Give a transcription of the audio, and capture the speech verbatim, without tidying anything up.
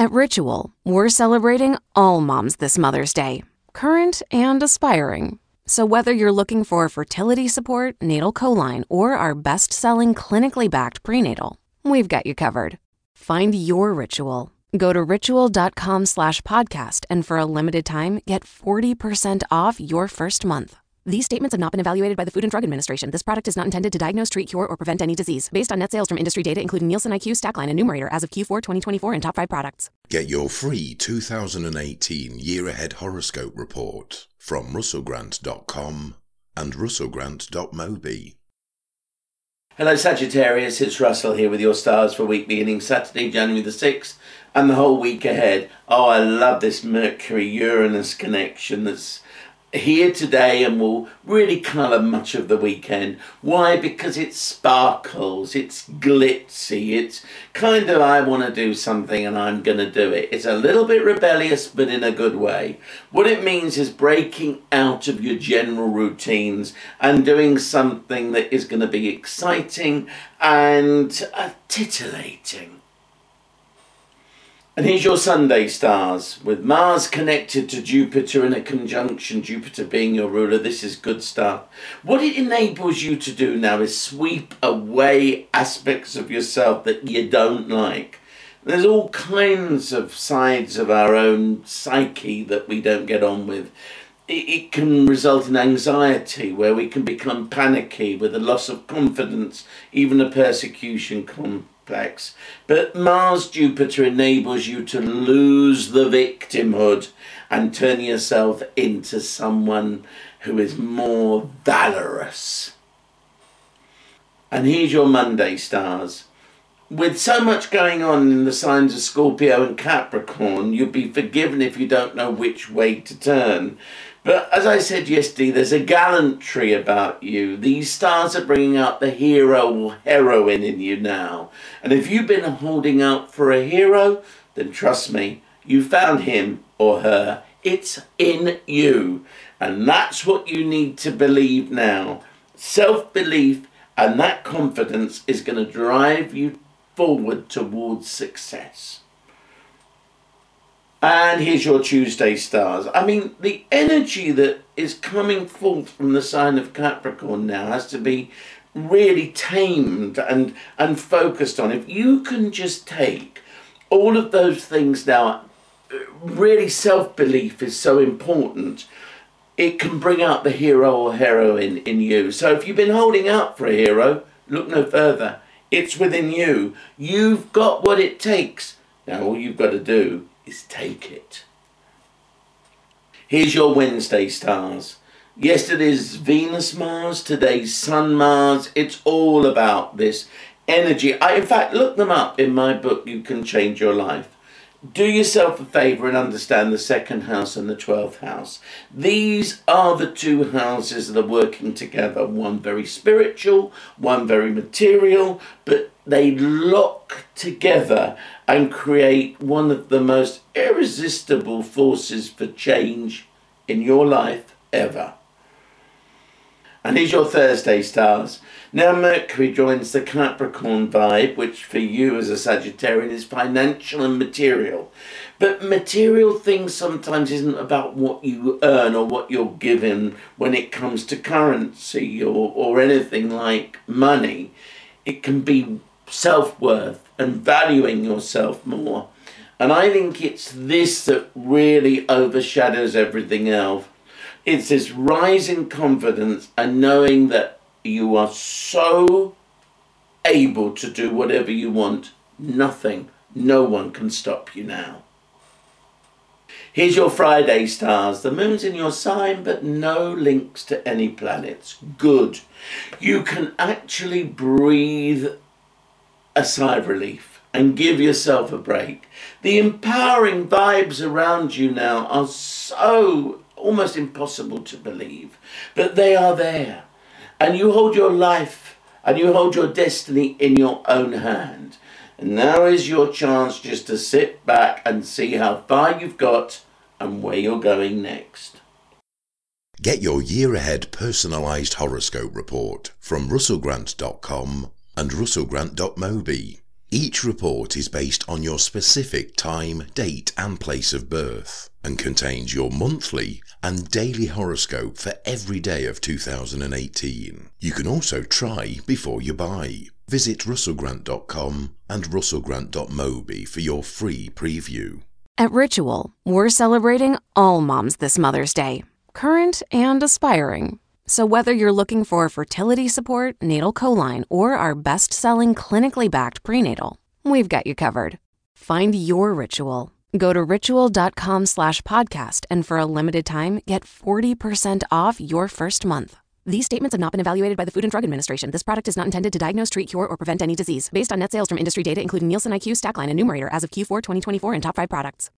At Ritual, we're celebrating all moms this Mother's Day, current and aspiring. So whether you're looking for fertility support, natal choline, or our best-selling clinically backed prenatal, we've got you covered. Find your Ritual. Go to ritual.com slash podcast and for a limited time, get forty percent off your first month. These statements have not been evaluated by the Food and Drug Administration. This product is not intended to diagnose, treat, cure, or prevent any disease. Based on net sales from industry data, including Nielsen I Q, Stackline, and Numerator as of Q four twenty twenty-four and top five products. Get your free two thousand eighteen Year Ahead Horoscope Report from russell grant dot com and russell grant dot mobi. Hello Sagittarius, it's Russell here with your stars for week beginning Saturday, January the sixth, and the whole week ahead. Oh, I love this Mercury-Uranus connection that's here today and will really colour much of the weekend. Why? Because it sparkles, it's glitzy, it's kind of I want to do something and I'm going to do it. It's a little bit rebellious, but in a good way. What it means is breaking out of your general routines and doing something that is going to be exciting and uh, titillating. And here's your Sunday stars. With Mars connected to Jupiter in a conjunction, Jupiter being your ruler, this is good stuff. What it enables you to do now is sweep away aspects of yourself that you don't like. There's all kinds of sides of our own psyche that we don't get on with. It, it can result in anxiety, where we can become panicky with a loss of confidence, even a persecution complex. But Mars Jupiter enables you to lose the victimhood and turn yourself into someone who is more valorous. And here's your Monday stars. With so much going on in the signs of Scorpio and Capricorn, you'll be forgiven if you don't know which way to turn. But as I said yesterday, there's a gallantry about you. These stars are bringing out the hero or heroine in you now. And if you've been holding out for a hero, then trust me, you found him or her. It's in you. And that's what you need to believe now. Self-belief and that confidence is going to drive you forward towards success. And here's your Tuesday stars. I mean, the energy that is coming forth from the sign of Capricorn now has to be really tamed and, and focused on. If you can just take all of those things now, really self-belief is so important. It can bring out the hero or heroine in you. So if you've been holding out for a hero, look no further. It's within you. You've got what it takes. Now all you've got to do is take it. Here's your Wednesday stars. Yesterday's Venus Mars, today's Sun Mars. It's all about this energy. I, in fact, look them up in my book, You Can Change Your Life. Do yourself a favour and understand the second house and the twelfth house. These are the two houses that are working together. One very spiritual, one very material, but they lock together and create one of the most irresistible forces for change in your life ever. And here's your Thursday stars. Now Mercury joins the Capricorn vibe, which for you as a Sagittarian is financial and material. But material things sometimes isn't about what you earn or what you're given when it comes to currency or, or anything like money. It can be self-worth and valuing yourself more. And I think it's this that really overshadows everything else. It's this rising confidence and knowing that you are so able to do whatever you want. Nothing, no one can stop you now. Here's your Friday stars. The moon's in your sign, but no links to any planets. Good. You can actually breathe a sigh of relief and give yourself a break. The empowering vibes around you now are so almost impossible to believe, but they are there. And you hold your life and you hold your destiny in your own hand. And now is your chance just to sit back and see how far you've got and where you're going next. Get your year ahead personalised horoscope report from russell grant dot com and russell grant dot mobi. Each report is based on your specific time, date and place of birth and contains your monthly and daily horoscope for every day of two thousand eighteen. You can also try before you buy. Visit russell grant dot com and russell grant dot mobi for your free preview. At Ritual, we're celebrating all moms this Mother's Day, current and aspiring. So whether you're looking for fertility support, natal choline, or our best-selling clinically backed prenatal, we've got you covered. Find your Ritual. Go to ritual.com slash podcast and for a limited time, get forty percent off your first month. These statements have not been evaluated by the Food and Drug Administration. This product is not intended to diagnose, treat, cure, or prevent any disease. Based on net sales from industry data, including Nielsen I Q, Stackline, and Numerator as of Q four twenty twenty-four and top five products.